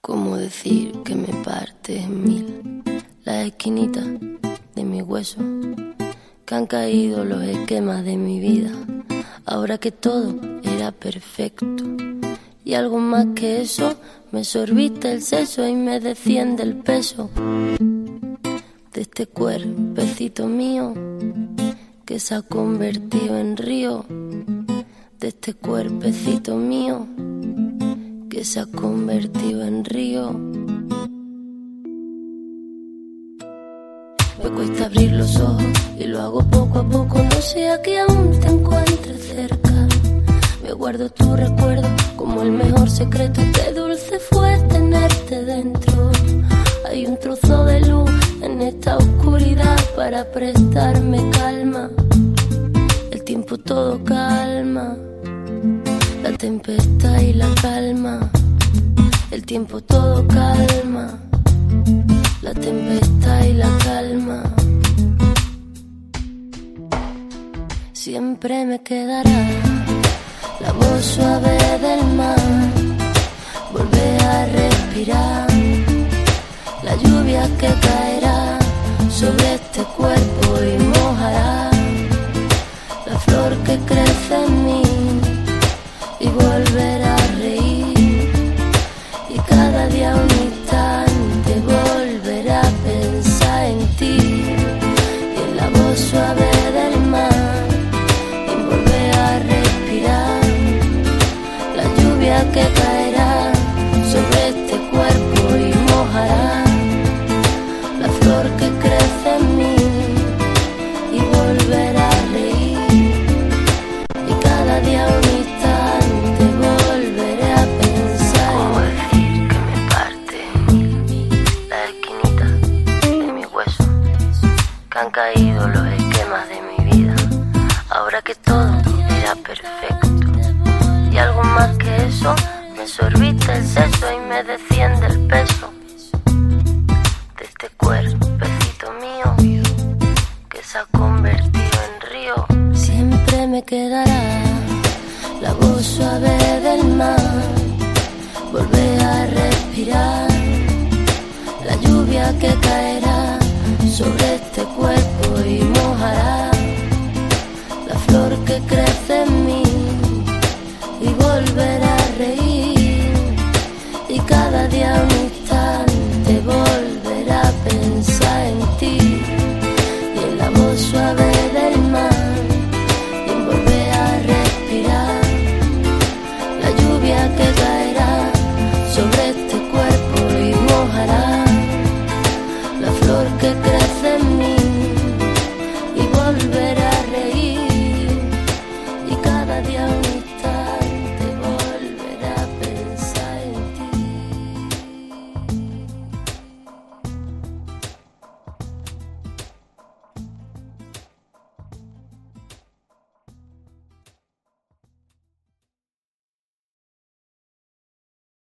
¿Cómo decir que me parte en mil las esquinitas de mi hueso? Que han caído los esquemas de mi vida, ahora que todo era perfecto. Y algo más que eso, me sorbiste el seso y me desciende el peso de este cuerpecito mío que se ha convertido en río, de este cuerpecito mío que se ha convertido en río. Me cuesta abrir los ojos y lo hago poco a poco, no sea que aún te encuentres cerca. Me guardo tu recuerdo como el mejor secreto, qué dulce fue tenerte dentro. Hay un trozo de luz en esta oscuridad para prestarme calma. El tiempo todo calma, la tempestad y la calma. El tiempo todo calma, la tempestad y la calma. Siempre me quedará la voz suave del mar, volver a respirar, la lluvia que caerá sobre este cuerpo y mojará la flor que crece en mí, y volver a reír, y cada día un instante volver a pensar en ti, y en la voz suave del mar, y volver a respirar, la lluvia que caerá sobre este cuerpo y mojará la flor que crece en mí, y volver a reír, y cada día un instante volveré a pensar. ¿Cómo decir que me parte en mil las esquinitas de mi hueso? Que han caído los esquemas de mi vida, ahora que todo era perfecto. Y algo más que eso, me sorbiste el seso y me desciende el peso de este cuerpecito mío que se ha convertido en río. Siempre me quedará la voz suave del mar, volver a respirar, la lluvia que caerá sobre este cuerpo y mojará la flor que crece en mí, y volver a reír, y cada día